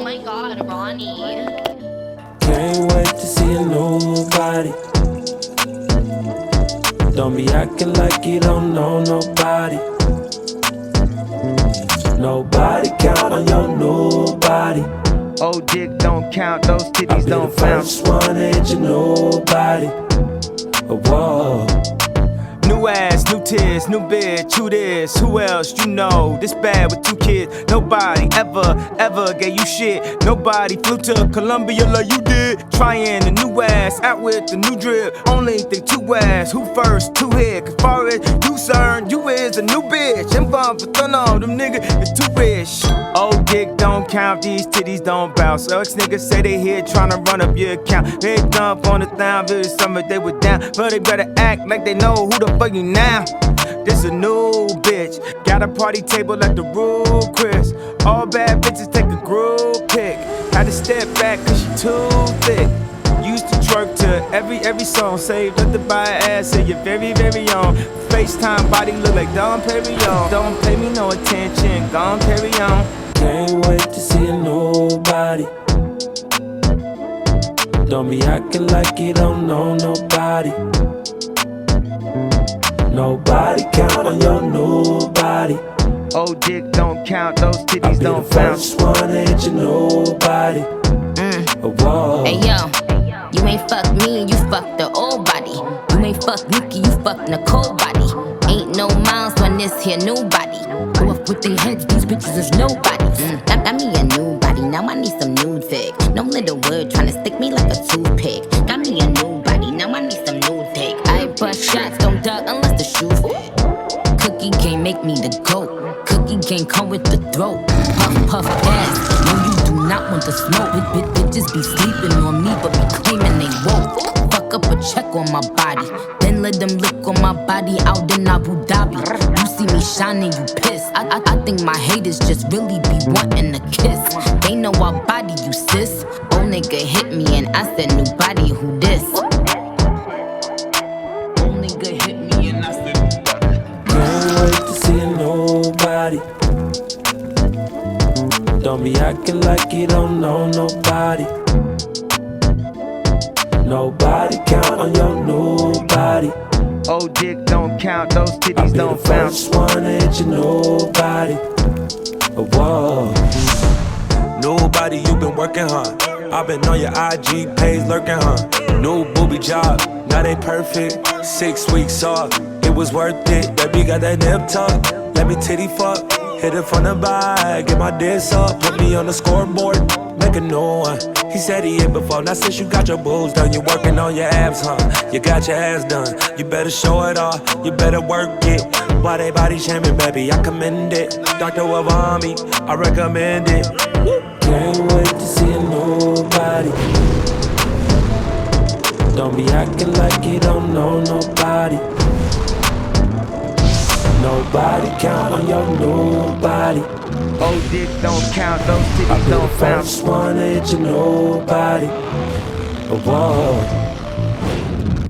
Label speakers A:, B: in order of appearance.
A: Oh my god, Ronnie.
B: Can't wait to see a new body. Don't be acting like you don't know nobody. Nobody count on your new body.
C: Old dick don't count, those titties don't bounce.
B: First one ain't your nobody. Whoa.
C: New ass, new tears, new bitch, who this? Who else you know? This bad with 2 kids. Nobody ever gave you shit. Nobody flew to Colombia like you did. Trying the new ass, out with the new drip. Only think 2 ass, who first, 2 hit. Cause far as you concerned, you is a new bitch. And bump for thun on them niggas is too rich. Old dick don't count, these titties don't bounce. Ex niggas say they here tryna run up your account. They dump on the town, this summer they were down. But they better act like they know who the fuck you now. This a new bitch. Got a party table at the Rue Chris. All bad bitches take a group pic. Had to step back cause she too thick. Used to twerk to every song. Saved up to buy ass in your very own. FaceTime body look like Dom Perignon. Don't pay me no attention, gon' carry on.
B: Can't wait to see a new body. Don't be acting like you don't know nobody. Nobody count on your new body.
C: Old dick don't count, those titties don't bounce.
B: First one ain't your nobody. Whoa.
D: Hey yo, you ain't fuck me, you fuck the old body. You ain't fuck Nikki, you fuck Nicole body. Ain't no miles on this here new body. Go up with their heads, these bitches is nobody. Got me a new body, now I need some new dick. No little word tryna stick me like a toothpick. Got me a new body, now I need some new dick. I bust shots, don't duck unless the shoe fit. Cookie can't make me the GOAT. Cookie can't come with the throat. Puff ass, no you do not want the smoke. Bitches be sleeping on me but be claiming they woke. Fuck up a check on my body, then let them lick on my body out in Abu Dhabi. You see me shining, you pissed. I think my haters just really be wanting a kiss. They know I body you sis. Old nigga hit me and I said new body, who this? Old nigga hit me and I said new body.
B: Can't wait to see a new body. Don't be acting like you don't know nobody. Nobody count on your new body.
C: Old dick don't count, those titties don't bounce.
B: First one ain't your nobody. Whoa.
E: Nobody, you been working hard. I've been on your IG page lurking, huh? New booby job, not ain't perfect. 6 weeks off, it was worth it. Baby got that nip tuck, let me titty fuck. Hit it from the back, get my diss up. Put me on the scoreboard, make a new one. He said he hit before, now since you got your boobs done, you working on your abs, huh? You got your ass done, you better show it off, you better work it. Why they body shaming, baby, I commend it. Dr. Wavami, I recommend it.
B: Can't wait to see a new body. Don't be acting like you don't know nobody. Nobody count on your new body.
C: Old dick don't count, those titties don't bounce.
B: First one ain't your nobody. Whoa.